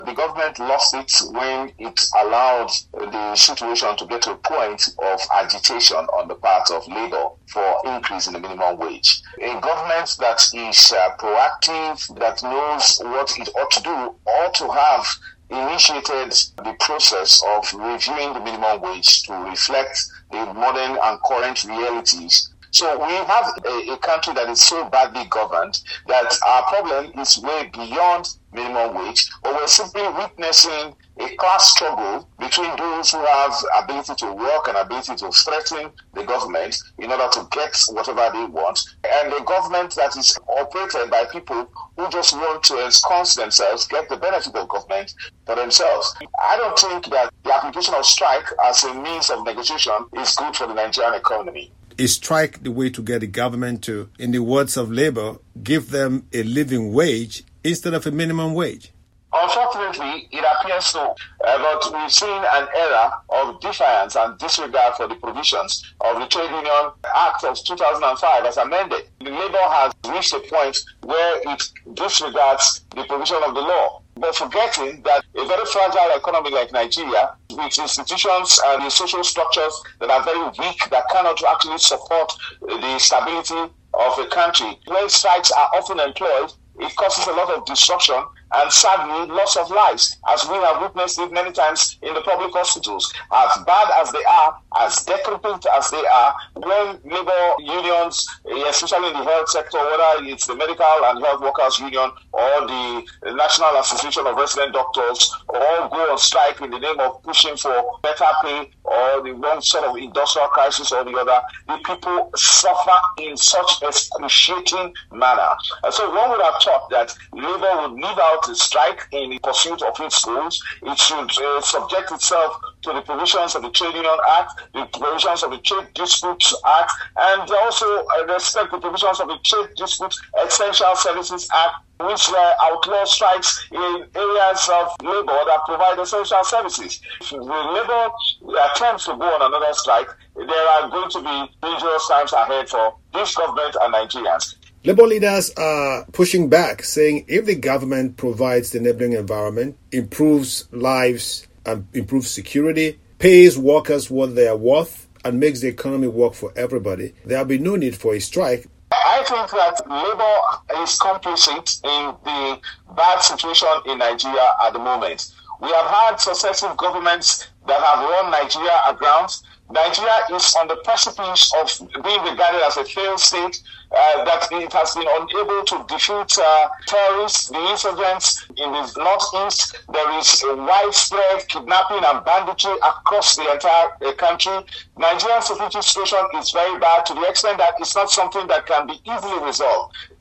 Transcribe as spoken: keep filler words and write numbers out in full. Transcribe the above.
The government lost it when it allowed the situation to get to a point of agitation on the part of labor for increase in the minimum wage. A government that is uh, proactive, that knows what it ought to do, ought to have initiated the process of reviewing the minimum wage to reflect the modern and current realities. So we have a, a country that is so badly governed that our problem is way beyond minimum wage, but we're simply witnessing a class struggle between those who have ability to work and ability to threaten the government in order to get whatever they want, and a government that is operated by people who just want to ensconce themselves, get the benefit of government for themselves. I don't think that the application of strike as a means of negotiation is good for the Nigerian economy. Is strike the way to get the government to, in the words of Labour, give them a living wage instead of a minimum wage? Unfortunately, it appears so, uh, but we've seen an era of defiance and disregard for the provisions of the Trade Union Act of two thousand five as amended. The Labour has reached a point where it disregards the provision of the law, but forgetting that a very fragile economy like Nigeria, with institutions and the social structures that are very weak, that cannot actually support the stability of a country, when strikes are often employed, it causes a lot of disruption and sadly loss of lives, as we have witnessed it many times in the public hospitals. As bad as they are, as decrepit as they are, when labor unions, especially in the health sector, whether it's the Medical and Health Workers Union or the National Association of Resident Doctors, all go on strike in the name of pushing for better pay or the one sort of industrial crisis or the other, the people suffer in such excruciating manner. And so one would have thought that labor would leave out a strike in the pursuit of its goals. It should uh, subject itself to the provisions of the Trade Union Act, the provisions of the Trade Disputes Act, and also uh, respect the provisions of the Trade Dispute Essential Services Act, which uh, outlaw strikes in areas of labor that provide essential services. If the labor attempts to go on another strike, there are going to be dangerous times ahead for this government and Nigerians. Labour leaders are pushing back, saying if the government provides the enabling environment, improves lives and improves security, pays workers what they are worth, and makes the economy work for everybody, there will be no need for a strike. I think that Labour is complicit in the bad situation in Nigeria at the moment. We have had successive governments that have run Nigeria aground. Nigeria is on the precipice of being regarded as a failed state, uh, that it has been unable to defeat uh, terrorists, the insurgents in the northeast. There is a widespread kidnapping and banditry across the entire uh, country. Nigeria's security situation is very bad to the extent that it's not something that can be easily resolved.